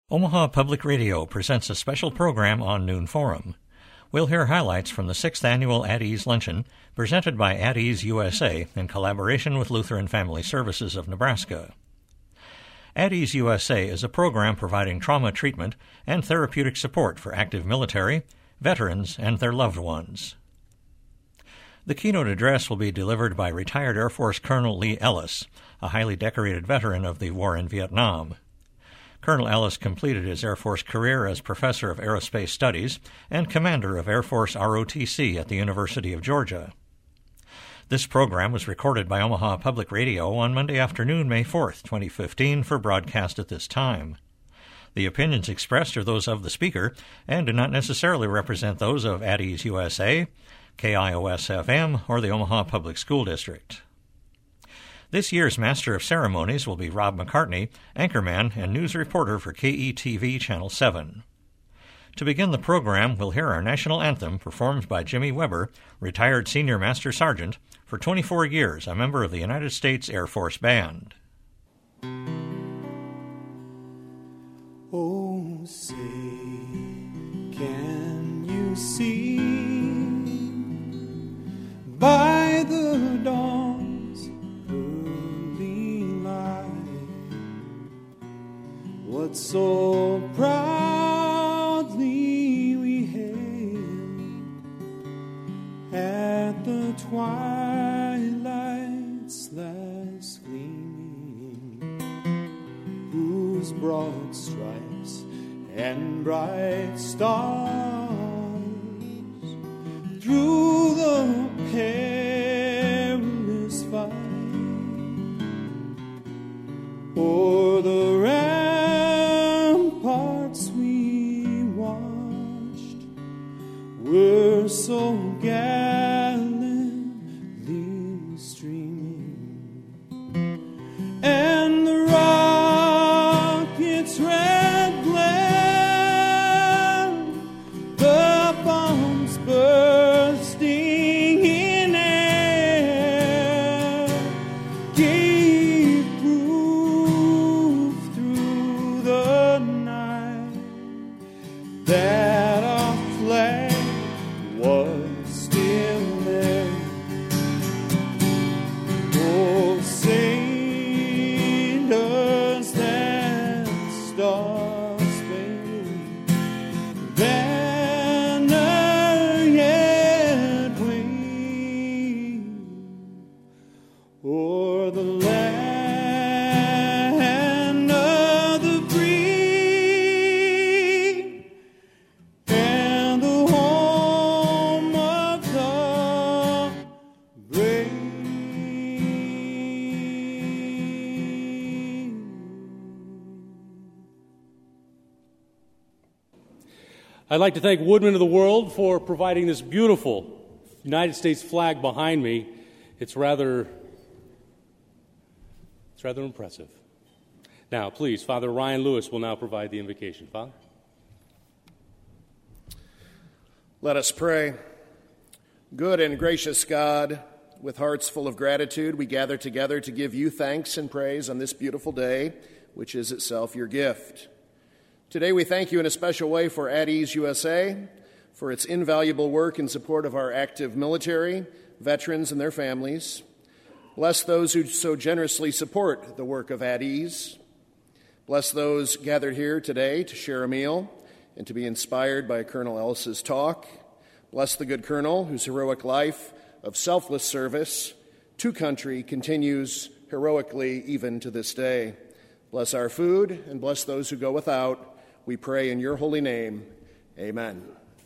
Omaha Public Radio presents a special program on Noon Forum. We'll hear highlights from the 6th Annual At Ease Luncheon, presented by At Ease USA in collaboration with Lutheran Family Services of Nebraska. At Ease USA is a program providing trauma treatment and therapeutic support for active military, veterans, and their loved ones. The keynote address will be delivered by retired Air Force Colonel Lee Ellis, a highly decorated veteran of the war in Vietnam. Colonel Ellis completed his Air Force career as Professor of Aerospace Studies and Commander of Air Force ROTC at the University of Georgia. This program was recorded by Omaha Public Radio on Monday afternoon, May 4th, 2015, for broadcast at this time. The opinions expressed are those of the speaker and do not necessarily represent those of At Ease USA, KIOS-FM, or the Omaha Public School District. This year's Master of Ceremonies will be Rob McCartney, anchorman and news reporter for KETV Channel 7. To begin the program, we'll hear our national anthem performed by Jimmy Weber, retired Senior Master Sergeant, for 24 years, a member of the United States Air Force Band. Oh, say, can you see by the dawn's early light what so proudly we hailed at the twilight's last gleaming, whose broad stripes and bright stars through the perilous fight o'er the ramparts we watched were so gallantly streaming, and the rocket's red glare, the bombs bursting in air, gave proof through the night that our flag was still there. Oh, sailors, that star-spangled banner yet wave o'er the land of the free and the home of the brave. I'd like to thank Woodmen of the World for providing this beautiful United States flag behind me. It's rather impressive. Now, please, Father Ryan Lewis will now provide the invocation. Father? Let us pray. Good and gracious God, with hearts full of gratitude, we gather together to give you thanks and praise on this beautiful day, which is itself your gift. Today we thank you in a special way for At Ease USA, for its invaluable work in support of our active military, veterans, and their families. Bless those who so generously support the work of At Ease. Bless those gathered here today to share a meal and to be inspired by Colonel Ellis's talk. Bless the good colonel whose heroic life of selfless service to country continues heroically even to this day. Bless our food and bless those who go without. We pray in your holy name. Amen.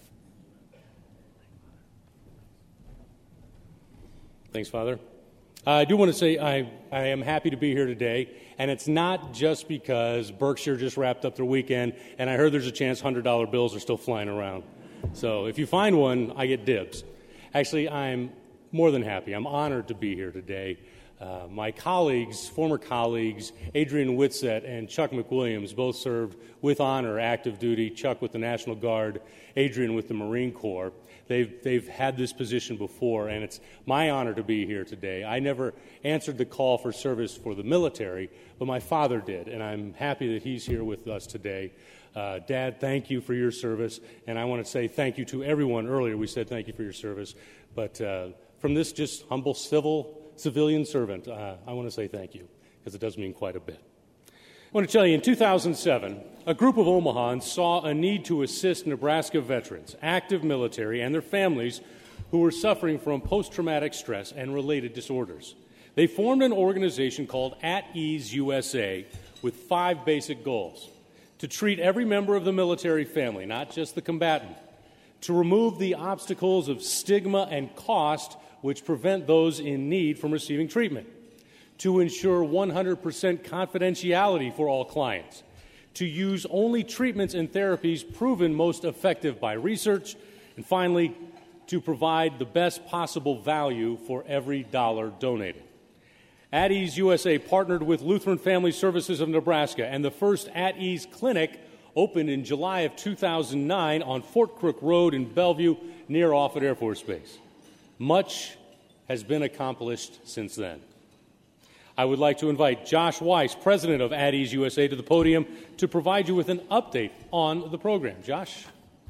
Thanks, Father. I do want to say I am happy to be here today, and it's not just because Berkshire just wrapped up their weekend, and I heard there's a chance $100 bills are still flying around. So if you find one, I get dibs. Actually, I'm more than happy. I'm honored to be here today. My colleagues, former colleagues, Adrian Whitsett and Chuck McWilliams, both served with honor active duty, Chuck with the National Guard, Adrian with the Marine Corps. They've had this position before, and it's my honor to be here today. I never answered the call for service for the military, but my father did, and I'm happy that he's here with us today. Dad, thank you for your service, and I want to say thank you to everyone. Earlier we said thank you for your service, but from this just humble civilian servant, I want to say thank you, because it does mean quite a bit. I want to tell you, in 2007, a group of Omahans saw a need to assist Nebraska veterans, active military, and their families who were suffering from post-traumatic stress and related disorders. They formed an organization called At Ease USA with 5 basic goals: to treat every member of the military family, not just the combatant, to remove the obstacles of stigma and cost which prevent those in need from receiving treatment, to ensure 100% confidentiality for all clients, to use only treatments and therapies proven most effective by research, and finally, to provide the best possible value for every dollar donated. At Ease USA partnered with Lutheran Family Services of Nebraska, and the first At Ease clinic opened in July of 2009 on Fort Crook Road in Bellevue near Offutt Air Force Base. Much has been accomplished since then. I would like to invite Josh Weiss, president of At Ease USA, to the podium to provide you with an update on the program. Josh?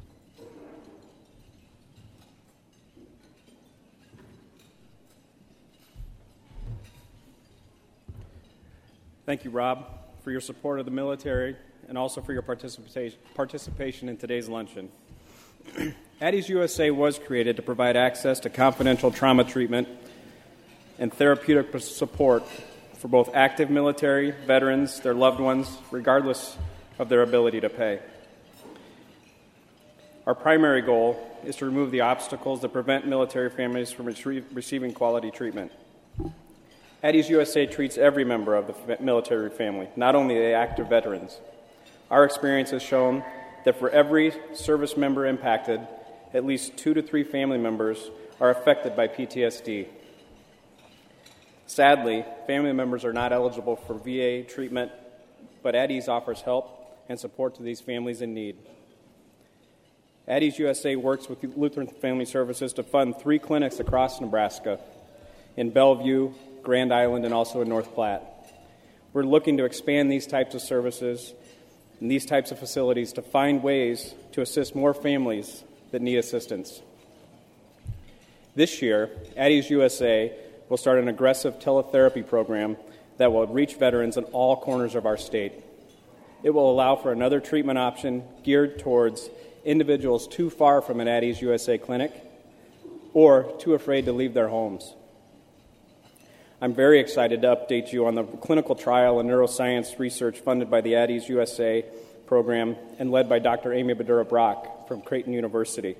Thank you, Rob, for your support of the military and also for your participation in today's luncheon. At Ease USA was created to provide access to confidential trauma treatment and therapeutic support for both active military, veterans, their loved ones, regardless of their ability to pay. Our primary goal is to remove the obstacles that prevent military families from receiving quality treatment. At Ease USA treats every member of the military family, not only the active veterans. Our experience has shown that for every service member impacted, at least 2 to 3 family members are affected by PTSD. Sadly, family members are not eligible for VA treatment, but At Ease offers help and support to these families in need. At Ease USA works with Lutheran Family Services to fund 3 clinics across Nebraska, in Bellevue, Grand Island, and also in North Platte. We're looking to expand these types of services and these types of facilities to find ways to assist more families that need assistance. This year, At Ease USA will start an aggressive teletherapy program that will reach veterans in all corners of our state. It will allow for another treatment option geared towards individuals too far from an At Ease USA clinic or too afraid to leave their homes. I'm very excited to update you on the clinical trial and neuroscience research funded by the At Ease USA program and led by Dr. Amy Badura-Brock from Creighton University.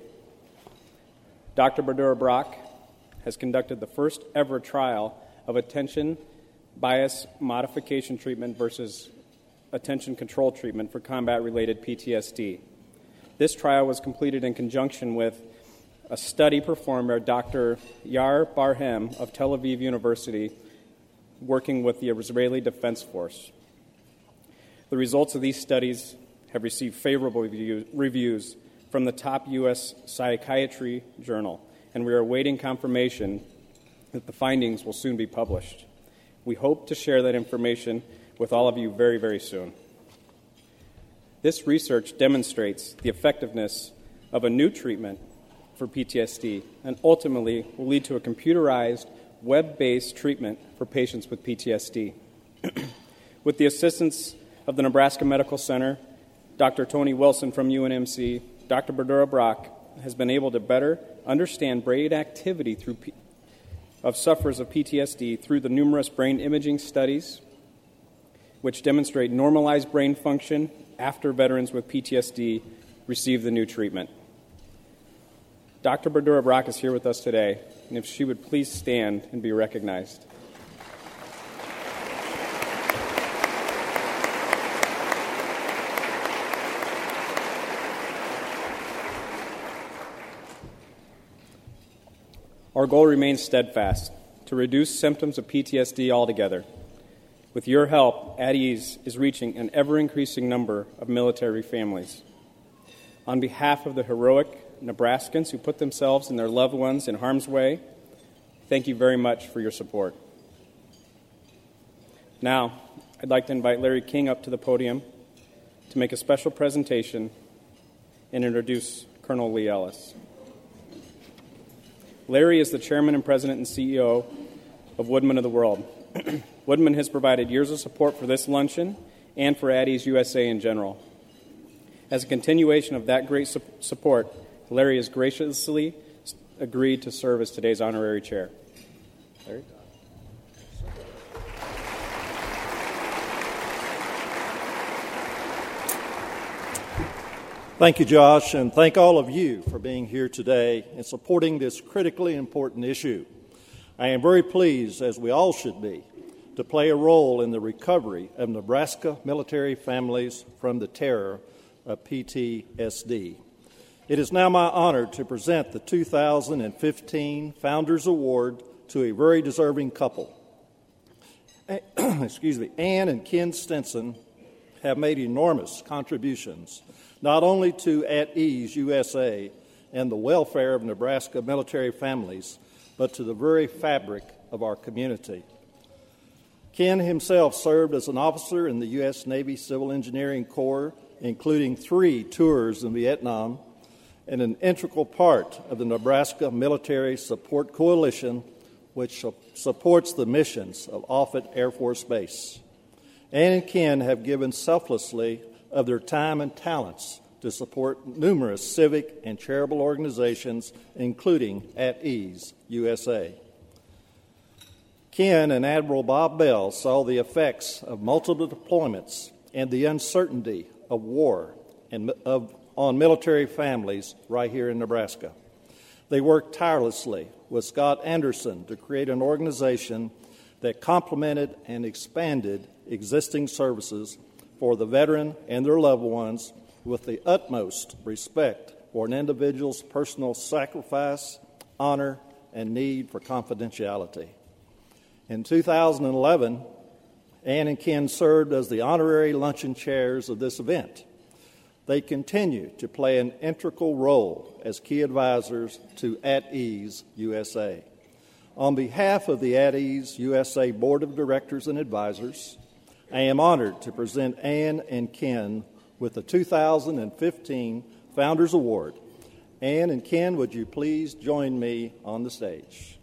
Dr. Badura-Brock has conducted the first ever trial of attention bias modification treatment versus attention control treatment for combat-related PTSD. This trial was completed in conjunction with a study performed by Dr. Yair Barhem of Tel Aviv University, working with the Israeli Defense Force. The results of these studies have received favorable reviews from the top U.S. psychiatry journal, and we are awaiting confirmation that the findings will soon be published. We hope to share that information with all of you very, very soon. This research demonstrates the effectiveness of a new treatment for PTSD and ultimately will lead to a computerized, web-based treatment for patients with PTSD. With the assistance of the Nebraska Medical Center, Dr. Tony Wilson from UNMC, Dr. Badura-Brock has been able to better understand brain activity of sufferers of PTSD through the numerous brain imaging studies, which demonstrate normalized brain function after veterans with PTSD receive the new treatment. Dr. Badura-Brock is here with us today, and if she would please stand and be recognized. Our goal remains steadfast, to reduce symptoms of PTSD altogether. With your help, At Ease is reaching an ever-increasing number of military families. On behalf of the heroic Nebraskans who put themselves and their loved ones in harm's way, thank you very much for your support. Now, I'd like to invite Larry King up to the podium to make a special presentation and introduce Colonel Lee Ellis. Larry is the chairman and president and CEO of Woodman of the World. Woodman has provided years of support for this luncheon and for At Ease USA in general. As a continuation of that great support, Larry has graciously agreed to serve as today's honorary chair. Larry? Thank you, Josh, and thank all of you for being here today and supporting this critically important issue. I am very pleased, as we all should be, to play a role in the recovery of Nebraska military families from the terror of PTSD. It is now my honor to present the 2015 Founders Award to a very deserving couple. Ann and Ken Stinson have made enormous contributions not only to At Ease USA and the welfare of Nebraska military families, but to the very fabric of our community. Ken himself served as an officer in the U.S. Navy Civil Engineering Corps, including 3 tours in Vietnam, and an integral part of the Nebraska Military Support Coalition, which supports the missions of Offutt Air Force Base. Ann and Ken have given selflessly of their time and talents to support numerous civic and charitable organizations, including At Ease USA. Ken and Admiral Bob Bell saw the effects of multiple deployments and the uncertainty of war on military families right here in Nebraska. They worked tirelessly with Scott Anderson to create an organization that complemented and expanded existing services for the veteran and their loved ones with the utmost respect for an individual's personal sacrifice, honor, and need for confidentiality. In 2011, Ann and Ken served as the honorary luncheon chairs of this event. They continue to play an integral role as key advisors to At Ease USA. On behalf of the At Ease USA Board of Directors and Advisors, I am honored to present Ann and Ken with the 2015 Founders Award. Ann and Ken, would you please join me on the stage?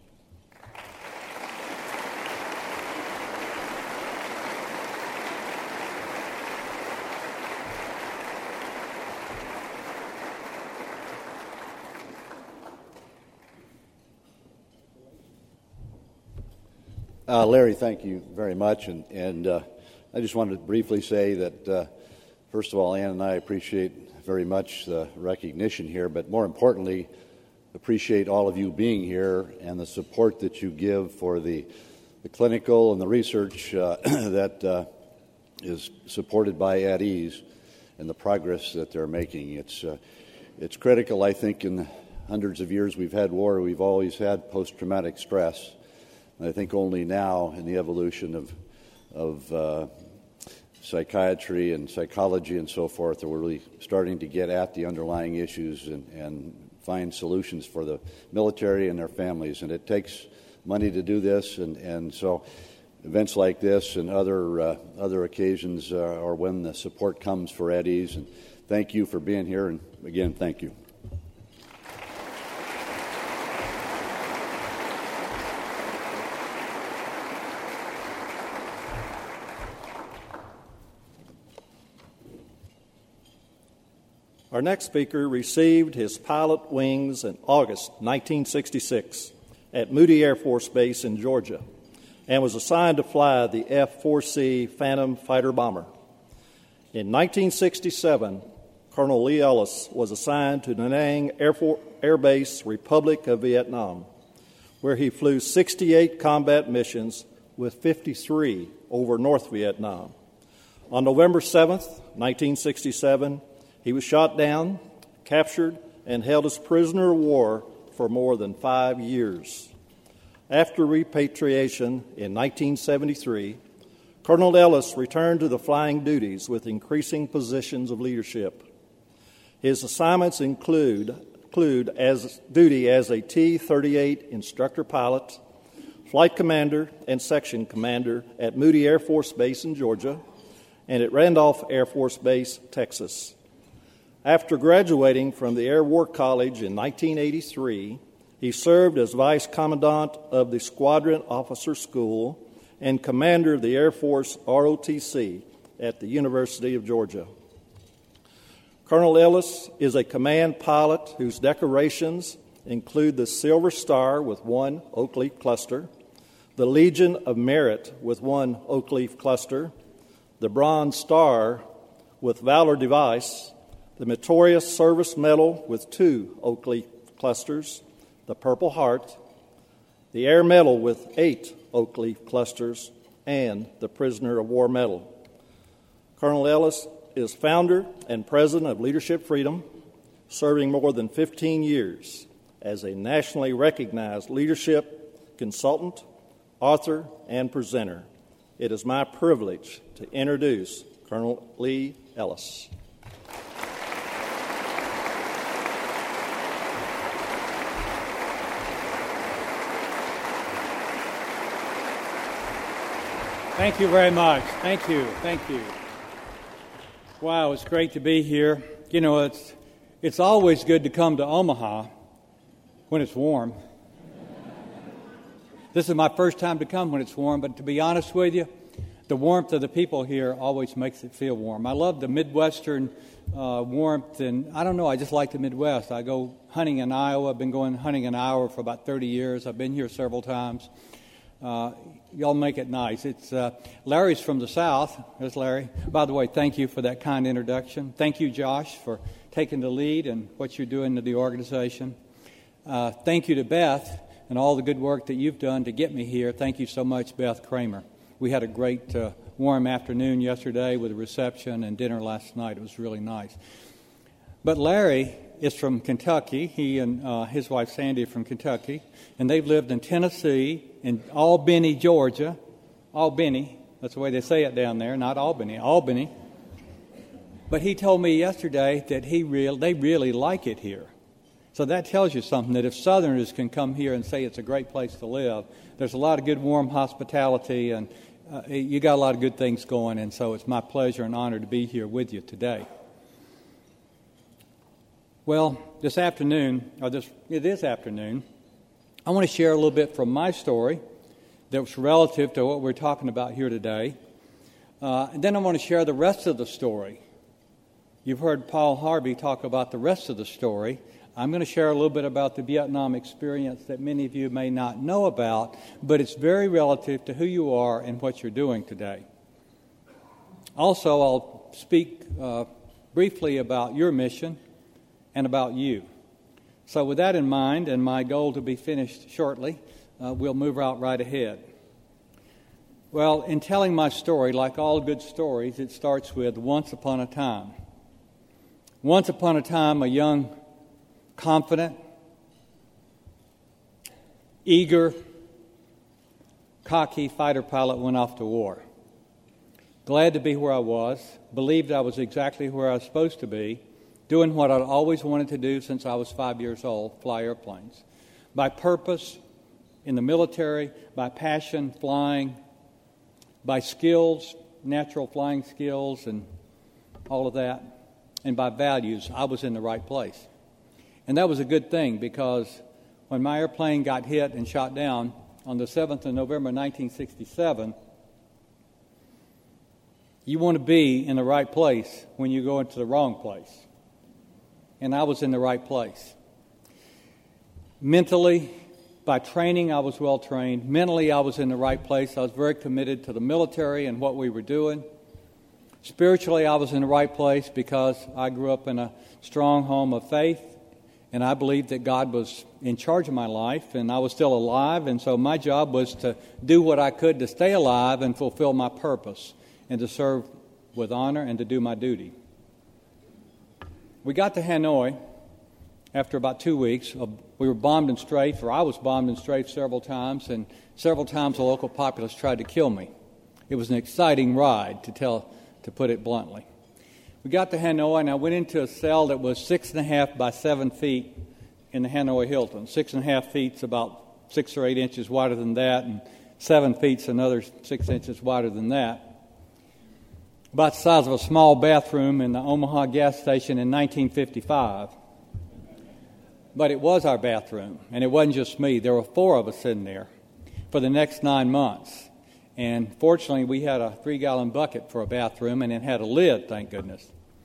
Larry, thank you very much, and I just wanted to briefly say that, first of all, Ann and I appreciate very much the recognition here, but more importantly, appreciate all of you being here and the support that you give for the clinical and the research that is supported by At Ease and the progress that they're making. It's critical, I think, in the hundreds of years we've had war, we've always had post-traumatic stress. And I think only now in the evolution of psychiatry and psychology and so forth that we're really starting to get at the underlying issues and find solutions for the military and their families. And it takes money to do this, and so events like this and other occasions are when the support comes for At Ease. And thank you for being here, and again, thank you. Our next speaker received his pilot wings in August 1966 at Moody Air Force Base in Georgia and was assigned to fly the F-4C Phantom fighter bomber. In 1967, Colonel Lee Ellis was assigned to Da Nang Air Base, Republic of Vietnam, where he flew 68 combat missions with 53 over North Vietnam. On November 7th, 1967, he was shot down, captured, and held as prisoner of war for more than 5 years. After repatriation in 1973, Colonel Ellis returned to the flying duties with increasing positions of leadership. His assignments include as duty as a T-38 instructor pilot, flight commander and section commander at Moody Air Force Base in Georgia, and at Randolph Air Force Base, Texas. After graduating from the Air War College in 1983, he served as Vice Commandant of the Squadron Officer School and Commander of the Air Force ROTC at the University of Georgia. Colonel Ellis is a command pilot whose decorations include the Silver Star with 1 Oak Leaf Cluster, the Legion of Merit with 1 Oak Leaf Cluster, the Bronze Star with Valor Device, the Meritorious Service Medal with 2 Oak Leaf Clusters, the Purple Heart, the Air Medal with 8 Oak Leaf Clusters, and the Prisoner of War Medal. Colonel Ellis is founder and president of Leadership Freedom, serving more than 15 years as a nationally recognized leadership consultant, author, and presenter. It is my privilege to introduce Colonel Lee Ellis. Thank you very much. Thank you. Wow, it's great to be here. You know, it's always good to come to Omaha when it's warm. This is my first time to come when it's warm, but to be honest with you, the warmth of the people here always makes it feel warm. I love the Midwestern warmth, and I don't know, I just like the Midwest. I go hunting in Iowa. I've been going hunting in Iowa for about 30 years. I've been here several times. Y'all make it nice. It's Larry's from the South. There's Larry. By the way, thank you for that kind introduction. Thank you, Josh, for taking the lead and what you're doing to the organization. Thank you to Beth and all the good work that you've done to get me here. Thank you so much, Beth Kramer. We had a great warm afternoon yesterday with a reception and dinner last night. It was really nice. But Larry is from Kentucky. He and his wife Sandy are from Kentucky, and they've lived in Tennessee, in Albany, Georgia. Albany, that's the way they say it down there, not Albany, Albany. But he told me yesterday that they really like it here. So that tells you something, that if Southerners can come here and say it's a great place to live, there's a lot of good warm hospitality, and you got a lot of good things going, and so it's my pleasure and honor to be here with you today. Well, this afternoon, I want to share a little bit from my story that's relative to what we're talking about here today. And then I want to share the rest of the story. You've heard Paul Harvey talk about the rest of the story. I'm going to share a little bit about the Vietnam experience that many of you may not know about, but it's very relative to who you are and what you're doing today. Also, I'll speak briefly about your mission and about you. So with that in mind, and my goal to be finished shortly, we'll move right ahead. Well, in telling my story, like all good stories, it starts with once upon a time. Once upon a time, a young, confident, eager, cocky fighter pilot went off to war. Glad to be where I was, believed I was exactly where I was supposed to be, doing what I'd always wanted to do since I was 5 years old, fly airplanes. By purpose, in the military, by passion, flying, by skills, natural flying skills and all of that, and by values, I was in the right place. And that was a good thing, because when my airplane got hit and shot down on the 7th of November 1967, you want to be in the right place when you go into the wrong place. And I was in the right place. Mentally, by training, I was well trained. Mentally, I was in the right place. I was very committed to the military and what we were doing. Spiritually, I was in the right place because I grew up in a strong home of faith, and I believed that God was in charge of my life, and I was still alive, and so my job was to do what I could to stay alive and fulfill my purpose, and to serve with honor and to do my duty. We got to Hanoi after about 2 weeks, we were bombed and strafed, or I was bombed and strafed several times, and several times the local populace tried to kill me. It was an exciting ride, to put it bluntly. We got to Hanoi, and I went into a cell that was 6.5 by 7 feet in the Hanoi Hilton. 6.5 feet's about 6 or 8 inches wider than that, and 7 feet's another 6 inches wider than that. About the size of a small bathroom in the Omaha gas station in 1955. But it was our bathroom, and it wasn't just me. There were 4 of us in there for the next 9 months. And fortunately, we had a 3-gallon bucket for a bathroom, and it had a lid, thank goodness.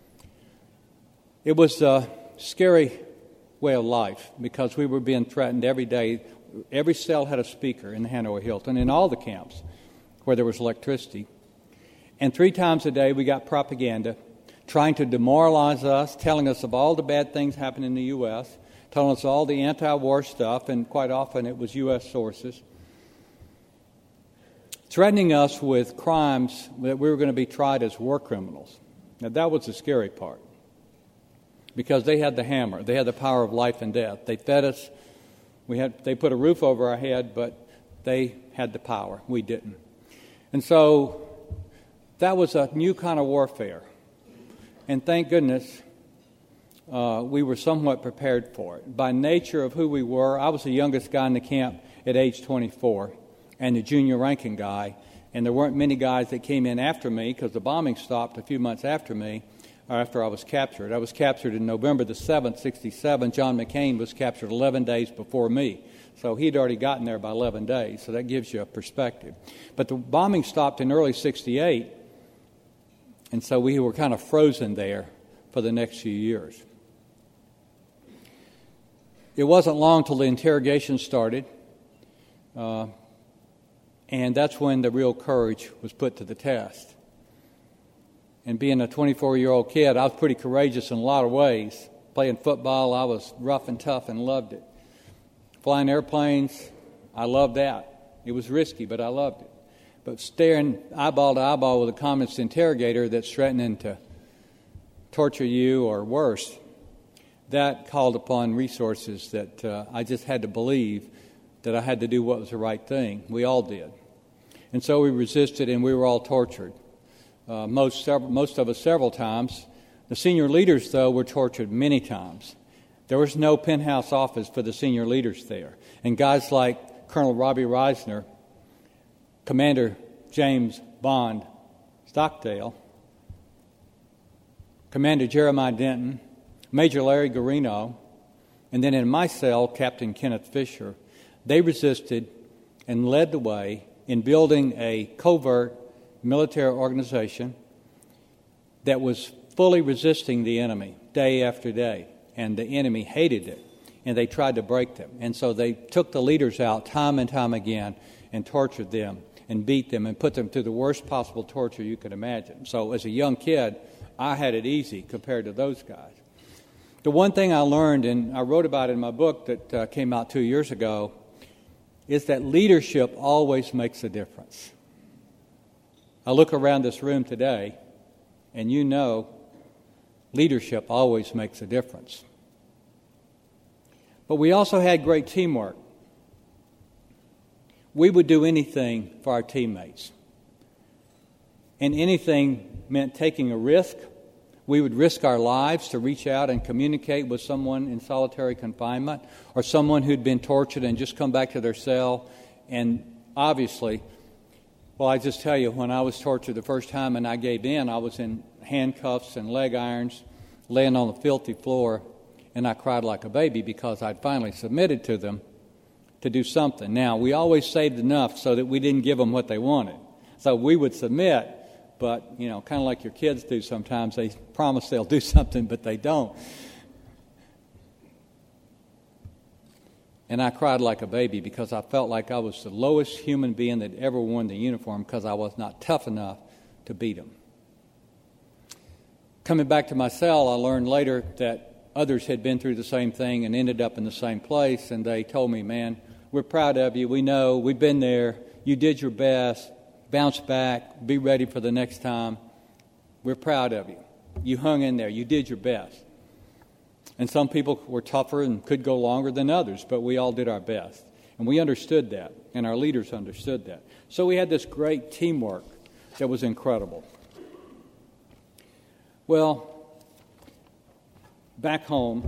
It was a scary way of life because we were being threatened every day. Every cell had a speaker in the Hanoi Hilton, in all the camps where there was electricity. And 3 times a day, we got propaganda trying to demoralize us, telling us of all the bad things happening in the U.S., telling us all the anti-war stuff, and quite often it was U.S. sources, threatening us with crimes that we were going to be tried as war criminals. Now, that was the scary part, because they had the hammer. They had the power of life and death. They fed us. They put a roof over our head, but they had the power. We didn't. And so that was a new kind of warfare. And thank goodness we were somewhat prepared for it. By nature of who we were, I was the youngest guy in the camp at age 24. And the junior ranking guy, and there weren't many guys that came in after me because the bombing stopped a few months after me, or after I was captured. I was captured in November the 7th, 1967. John McCain was captured 11 days before me. So he'd already gotten there by 11 days, so that gives you a perspective. But the bombing stopped in early 1968, and so we were kind of frozen there for the next few years. It wasn't long till the interrogation started. And that's when the real courage was put to the test. And being a 24-year-old kid, I was pretty courageous in a lot of ways. Playing football, I was rough and tough and loved it. Flying airplanes, I loved that. It was risky, but I loved it. But staring eyeball to eyeball with a communist interrogator that's threatening to torture you or worse, that called upon resources that I just had to believe that I had to do what was the right thing. We all did. And so we resisted, and we were all tortured. Most of us several times. The senior leaders, though, were tortured many times. There was no penthouse office for the senior leaders there. And guys like Colonel Robbie Reisner, Commander James Bond Stockdale, Commander Jeremiah Denton, Major Larry Garino, and then in my cell, Captain Kenneth Fisher, they resisted and led the way in building a covert military organization that was fully resisting the enemy day after day. And the enemy hated it, and they tried to break them. And so they took the leaders out time and time again and tortured them and beat them and put them through the worst possible torture you could imagine. So as a young kid, I had it easy compared to those guys. The one thing I learned, and I wrote about it in my book that came out 2 years ago, is that leadership always makes a difference. I look around this room today, and you know leadership always makes a difference. But we also had great teamwork. We would do anything for our teammates. And anything meant taking a risk. We would risk our lives to reach out and communicate with someone in solitary confinement or someone who'd been tortured and just come back to their cell. And obviously, well, I just tell you, when I was tortured the first time and I gave in, I was in handcuffs and leg irons, laying on the filthy floor, and I cried like a baby because I'd finally submitted to them to do something. Now, we always saved enough so that we didn't give them what they wanted. So we would submit, but, you know, kind of like your kids do sometimes. They promise they'll do something, but they don't. And I cried like a baby because I felt like I was the lowest human being that ever worn the uniform because I was not tough enough to beat them. Coming back to my cell, I learned later that others had been through the same thing and ended up in the same place, and they told me, man, we're proud of you. We know. We've been there. You did your best. Bounce back. Be ready for the next time. We're proud of you. You hung in there. You did your best. And some people were tougher and could go longer than others, but we all did our best. And we understood that, and our leaders understood that. So we had this great teamwork that was incredible. Well, back home,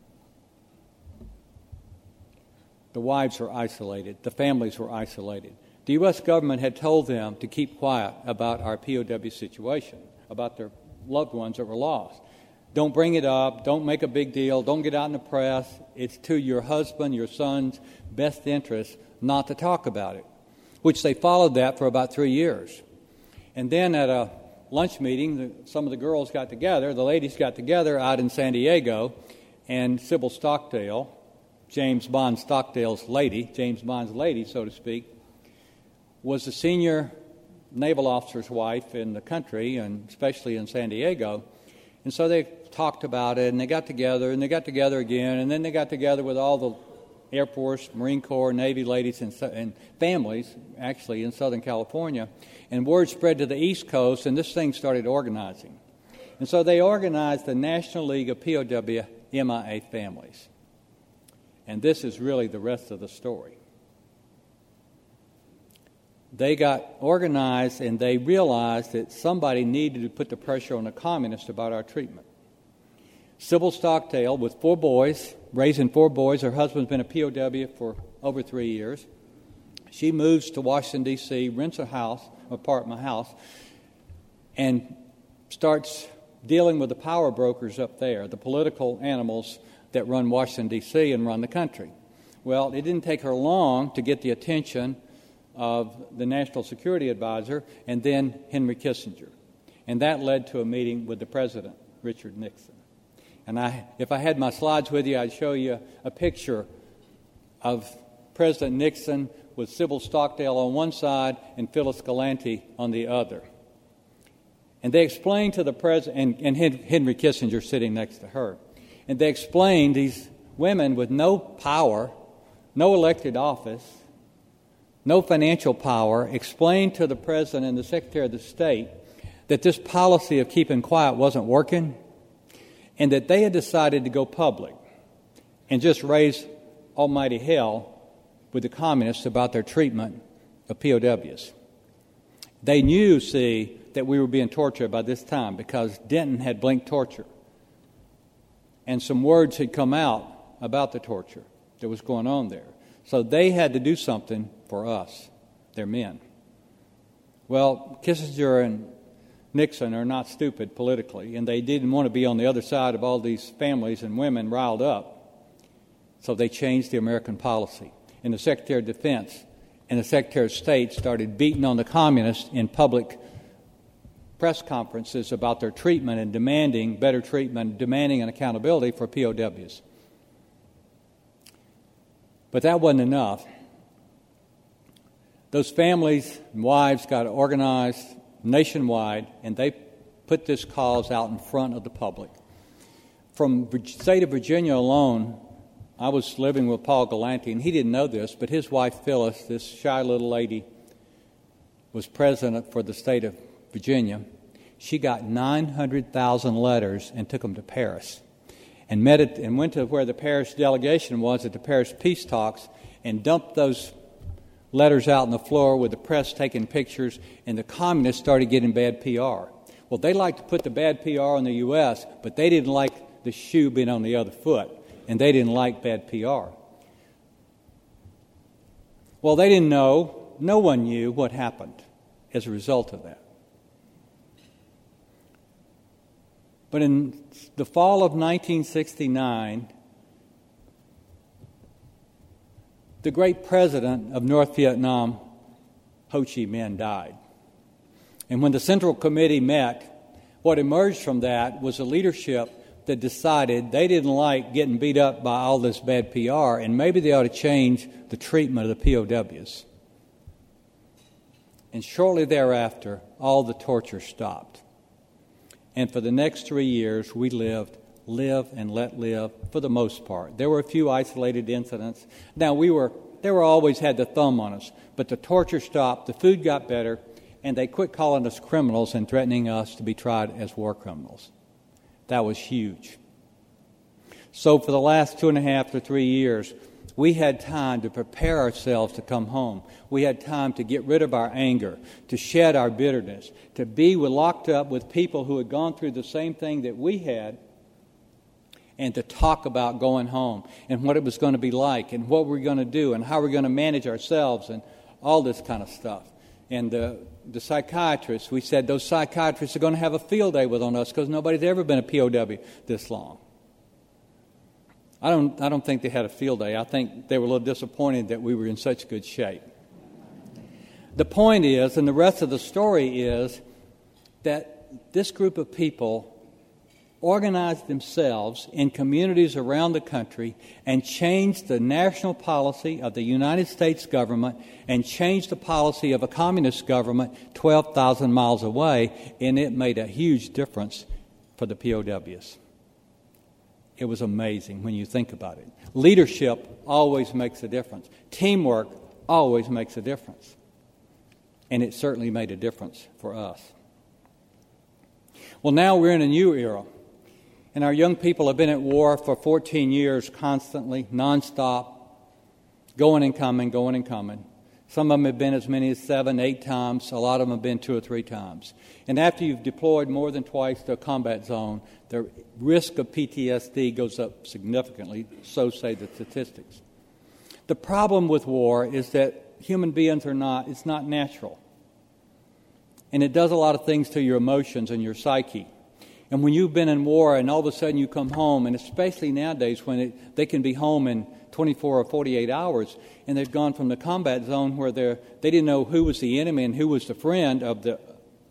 the wives were isolated. The families were isolated. The U.S. government had told them to keep quiet about our POW situation, about their loved ones that were lost. Don't bring it up. Don't make a big deal. Don't get out in the press. It's to your husband, your son's best interest not to talk about it, which they followed that for about 3 years. And then at a lunch meeting, some of the girls got together, the ladies got together out in San Diego, and Sybil Stockdale, James Bond Stockdale's lady, James Bond's lady, so to speak, was the senior naval officer's wife in the country, and especially in San Diego. And so they talked about it, and they got together, and they got together again, and then they got together with all the Air Force, Marine Corps, Navy ladies, and families, actually, in Southern California. And word spread to the East Coast, and this thing started organizing. And so they organized the National League of POW MIA Families. And this is really the rest of the story. They got organized, and they realized that somebody needed to put the pressure on the communists about our treatment. Sybil Stockdale, with 4 boys, raising 4 boys, her husband's been a POW for over 3 years. She moves to Washington, D.C., rents a house, apartment house, and starts dealing with the power brokers up there, the political animals that run Washington, D.C. and run the country. Well, it didn't take her long to get the attention of the National Security Advisor and then Henry Kissinger. And that led to a meeting with the President, Richard Nixon. And if I had my slides with you, I'd show you a picture of President Nixon with Sybil Stockdale on one side and Phyllis Galante on the other. And they explained to the President, and Henry Kissinger sitting next to her, and they explained these women with no power, no elected office, no financial power, explained to the President and the Secretary of the State that this policy of keeping quiet wasn't working, and that they had decided to go public and just raise almighty hell with the communists about their treatment of POWs. They knew, see, that we were being tortured by this time because Denton had blinked torture. And some words had come out about the torture that was going on there. So they had to do something for us, their men. Well, Kissinger and Nixon are not stupid politically, and they didn't want to be on the other side of all these families and women riled up. So they changed the American policy. And the Secretary of Defense and the Secretary of State started beating on the communists in public press conferences about their treatment and demanding better treatment, demanding an accountability for POWs. But that wasn't enough. Those families and wives got organized nationwide, and they put this cause out in front of the public. From the state of Virginia alone, I was living with Paul Galante, and he didn't know this, but his wife Phyllis, this shy little lady, was president for the state of Virginia. She got 900,000 letters and took them to Paris and went to where the Paris delegation was at the Paris peace talks and dumped those letters out on the floor with the press taking pictures, and the communists started getting bad PR. Well, they liked to put the bad PR on the U.S., but they didn't like the shoe being on the other foot, and they didn't like bad PR. Well, they didn't know. No one knew what happened as a result of that. But in the fall of 1969, the great president of North Vietnam, Ho Chi Minh, died. And when the Central Committee met, what emerged from that was a leadership that decided they didn't like getting beat up by all this bad PR, and maybe they ought to change the treatment of the POWs. And shortly thereafter, all the torture stopped. And for the next 3 years, we live and let live for the most part. There were a few isolated incidents. Now, they were always had the thumb on us, but the torture stopped, the food got better, and they quit calling us criminals and threatening us to be tried as war criminals. That was huge. So for the last 2.5 to 3 years, we had time to prepare ourselves to come home. We had time to get rid of our anger, to shed our bitterness, to be locked up with people who had gone through the same thing that we had, and to talk about going home and what it was going to be like and what we're going to do and how we're going to manage ourselves and all this kind of stuff. And the psychiatrists, we said those psychiatrists are going to have a field day on us because nobody's ever been a POW this long. I don't think they had a field day. I think they were a little disappointed that we were in such good shape. The point is, and the rest of the story is, that this group of people organized themselves in communities around the country and changed the national policy of the United States government and changed the policy of a communist government 12,000 miles away, and it made a huge difference for the POWs. It was amazing when you think about it. Leadership always makes a difference. Teamwork always makes a difference. And it certainly made a difference for us. Well, now we're in a new era. And our young people have been at war for 14 years constantly, nonstop, going and coming, going and coming. Some of them have been as many as 7, 8 times. A lot of them have been 2 or 3 times. And after you've deployed more than twice to a combat zone, the risk of PTSD goes up significantly, so say the statistics. The problem with war is that human beings it's not natural. And it does a lot of things to your emotions and your psyche. And when you've been in war and all of a sudden you come home, and especially nowadays when they can be home in 24 or 48 hours, and they've gone from the combat zone where they didn't know who was the enemy and who was the friend of the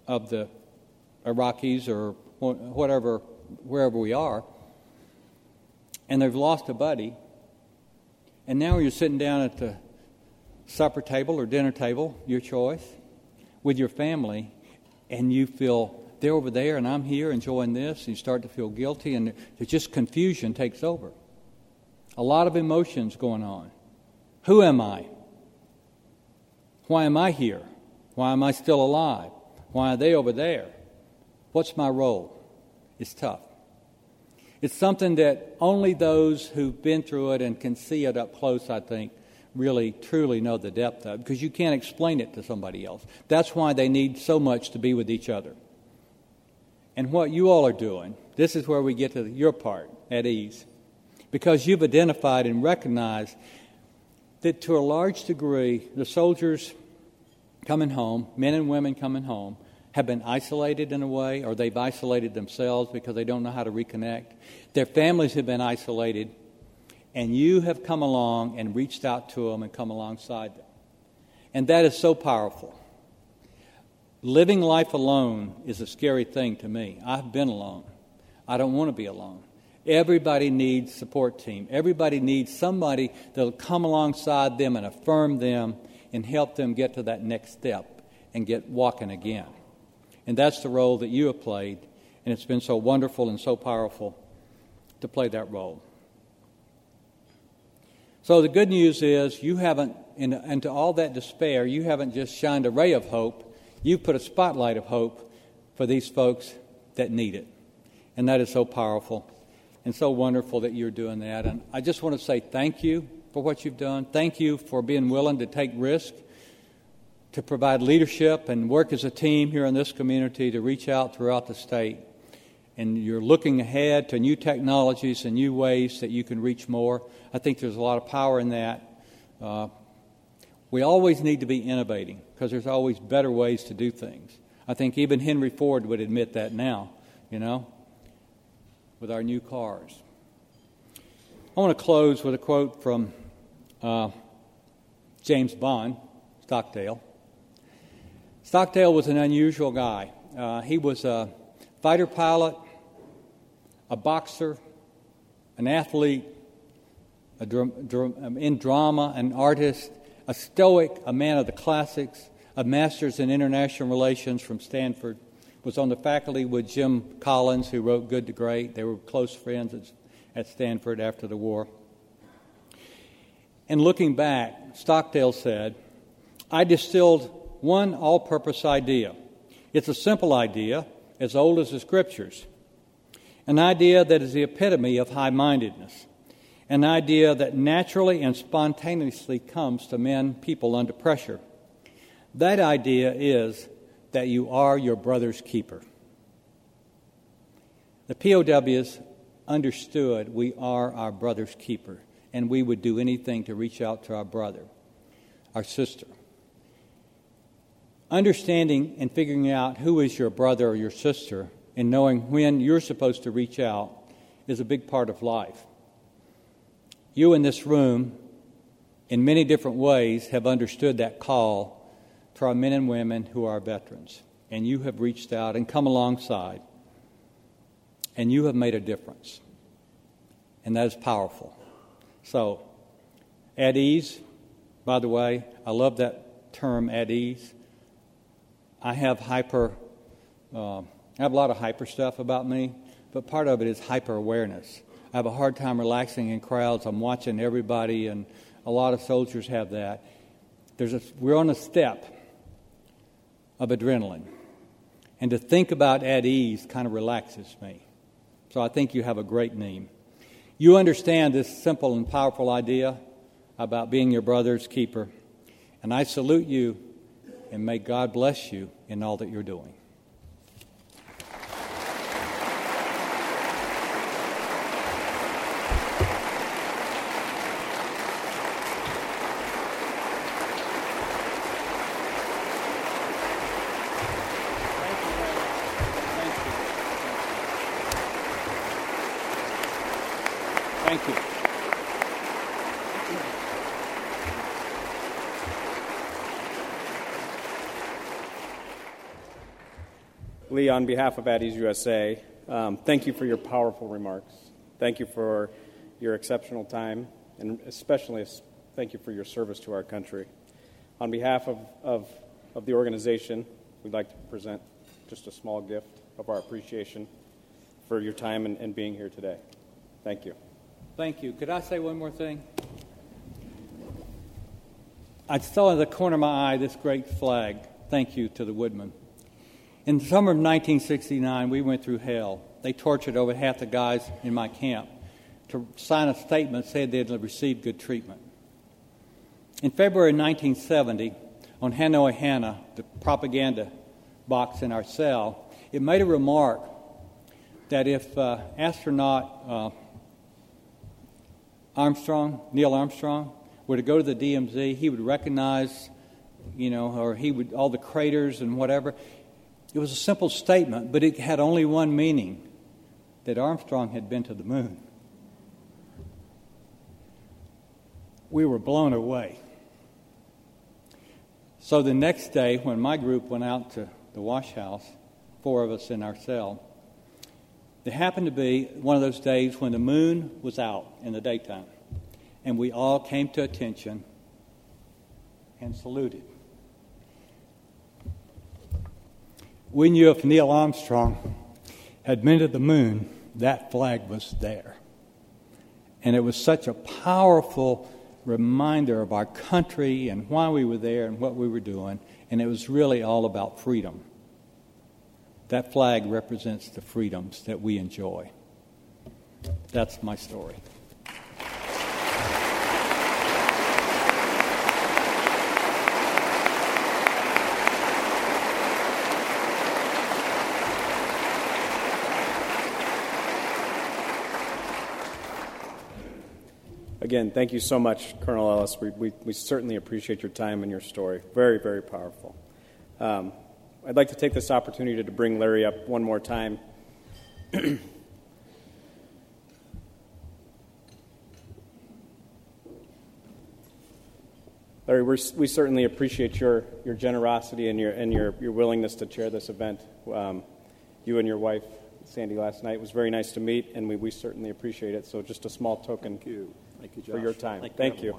Iraqis or whatever, wherever we are, and they've lost a buddy, and now you're sitting down at the supper table or dinner table, your choice, with your family, and you feel they're over there and I'm here enjoying this, and you start to feel guilty, and it's just confusion takes over. A lot of emotions going on. Who am I? Why am I here? Why am I still alive? Why are they over there? What's my role? It's tough. It's something that only those who've been through it and can see it up close, I think, really, truly know the depth of it, because you can't explain it to somebody else. That's why they need so much to be with each other. And what you all are doing, this is where we get to your part, at ease, because you've identified and recognized that to a large degree, the soldiers coming home, men and women coming home, have been isolated in a way, or they've isolated themselves because they don't know how to reconnect. Their families have been isolated, and you have come along and reached out to them and come alongside them. And that is so powerful. Living life alone is a scary thing to me. I've been alone. I don't want to be alone. Everybody needs a support team. Everybody needs somebody that will come alongside them and affirm them and help them get to that next step and get walking again. And that's the role that you have played, and it's been so wonderful and so powerful to play that role. So the good news is you haven't, into all that despair, you haven't just shined a ray of hope. You've put a spotlight of hope for these folks that need it. And that is so powerful and so wonderful that you're doing that. And I just want to say thank you for what you've done. Thank you for being willing to take risk, to provide leadership and work as a team here in this community to reach out throughout the state. And you're looking ahead to new technologies and new ways that you can reach more. I think there's a lot of power in that. We always need to be innovating because there's always better ways to do things. I think even Henry Ford would admit that now, with our new cars. I want to close with a quote from James Bond, Stockdale. Stockdale was an unusual guy. He was a fighter pilot, a boxer, an athlete, in drama, an artist, a stoic, a man of the classics, a master's in international relations from Stanford, was on the faculty with Jim Collins, who wrote Good to Great. They were close friends at Stanford after the war. And looking back, Stockdale said, I distilled one all-purpose idea. It's a simple idea, as old as the Scriptures. an idea that is the epitome of high-mindedness, an idea that naturally and spontaneously comes to men, people under pressure. That idea is that you are your brother's keeper. The POWs understood we are our brother's keeper, and we would do anything to reach out to our brother, our sister. Understanding and figuring out who is your brother or your sister and knowing when you're supposed to reach out is a big part of life. You in this room, in many different ways, have understood that call to our men and women who are veterans, and you have reached out and come alongside, and you have made a difference, and that is powerful. So, at ease, by the way, I love that term, at ease. I have a lot of hyper stuff about me, but part of it is hyper awareness. I have a hard time relaxing in crowds. I'm watching everybody, and a lot of soldiers have that. We're on a step of adrenaline, and to think about at ease kind of relaxes me. So I think you have a great name. You understand this simple and powerful idea about being your brother's keeper, and I salute you, and may God bless you in all that you're doing. Thank you. Lee, on behalf of Addie's USA, thank you for your powerful remarks. Thank you for your exceptional time, and especially thank you for your service to our country. On behalf of the organization, we'd like to present just a small gift of our appreciation for your time and being here today. Thank you. Thank you. Could I say one more thing? I saw in the corner of my eye this great flag. Thank you to the Woodmen. In the summer of 1969, we went through hell. They tortured over half the guys in my camp to sign a statement saying they'd received good treatment. In February 1970, on Hanoi Hannah, the propaganda box in our cell, it made a remark that if astronaut Neil Armstrong, were to go to the DMZ, he would recognize, or he would, all the craters and whatever. It was a simple statement, but it had only one meaning, that Armstrong had been to the moon. We were blown away. So the next day, when my group went out to the wash house, 4 of us in our cell, it happened to be one of those days when the moon was out in the daytime, and we all came to attention and saluted. We knew if Neil Armstrong had been to the moon, that flag was there. And it was such a powerful reminder of our country and why we were there and what we were doing, and it was really all about freedom. That flag represents the freedoms that we enjoy. That's my story. Again, thank you so much, Colonel Ellis. We certainly appreciate your time and your story. Very, very powerful. I'd like to take this opportunity to bring Larry up one more time. Larry, we certainly appreciate your generosity and your willingness to chair this event. You and your wife, Sandy, last night was very nice to meet, and we certainly appreciate it. So just a small token for your time. Thank you.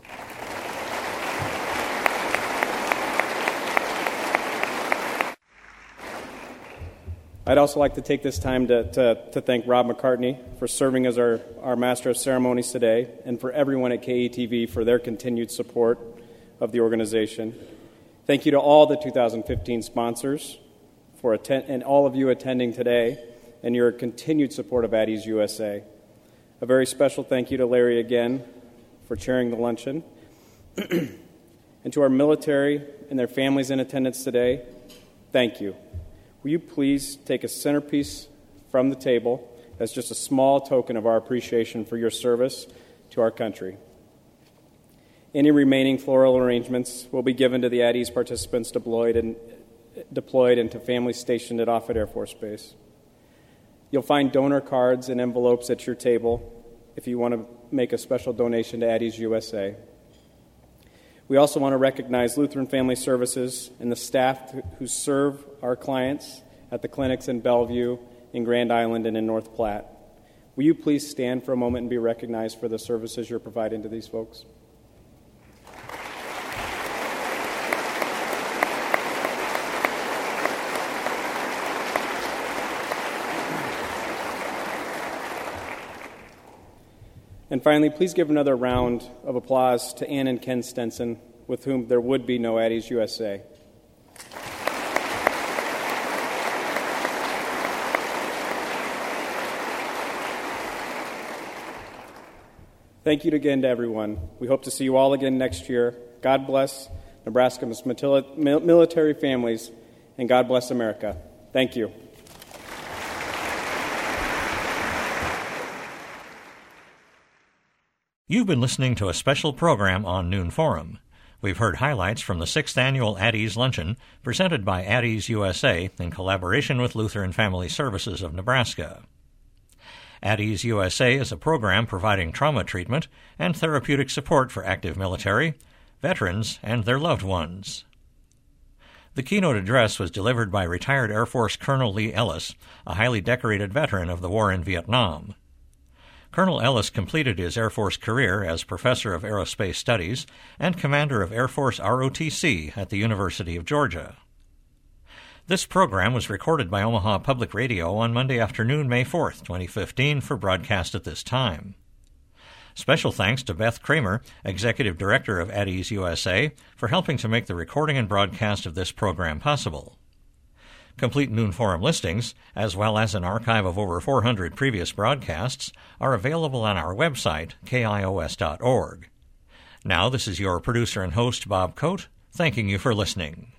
I'd also like to take this time to thank Rob McCartney for serving as our Master of Ceremonies today, and for everyone at KETV for their continued support of the organization. Thank you to all the 2015 sponsors and all of you attending today, and your continued support of Addie's USA. A very special thank you to Larry again for chairing the luncheon. And to our military and their families in attendance today, thank you. Will you please take a centerpiece from the table as just a small token of our appreciation for your service to our country. Any remaining floral arrangements will be given to the Addie's participants deployed and to families stationed at Offutt Air Force Base. You'll find donor cards and envelopes at your table if you want to make a special donation to Addie's USA. We also want to recognize Lutheran Family Services and the staff who serve our clients at the clinics in Bellevue, in Grand Island, and in North Platte. Will you please stand for a moment and be recognized for the services you're providing to these folks? And finally, please give another round of applause to Ann and Ken Stenson, with whom there would be no Addie's USA. Thank you again to everyone. We hope to see you all again next year. God bless Nebraska's military families, and God bless America. Thank you. You've been listening to a special program on Noon Forum. We've heard highlights from the 6th Annual Addie's Luncheon, presented by Addie's USA in collaboration with Lutheran Family Services of Nebraska. Addie's USA is a program providing trauma treatment and therapeutic support for active military, veterans, and their loved ones. The keynote address was delivered by retired Air Force Colonel Lee Ellis, a highly decorated veteran of the war in Vietnam. Colonel Ellis completed his Air Force career as Professor of Aerospace Studies and Commander of Air Force ROTC at the University of Georgia. This program was recorded by Omaha Public Radio on Monday afternoon, May 4th, 2015, for broadcast at this time. Special thanks to Beth Kramer, Executive Director of Addie's USA, for helping to make the recording and broadcast of this program possible. Complete Noon Forum listings, as well as an archive of over 400 previous broadcasts, are available on our website, kios.org. Now, this is your producer and host, Bob Coate, thanking you for listening.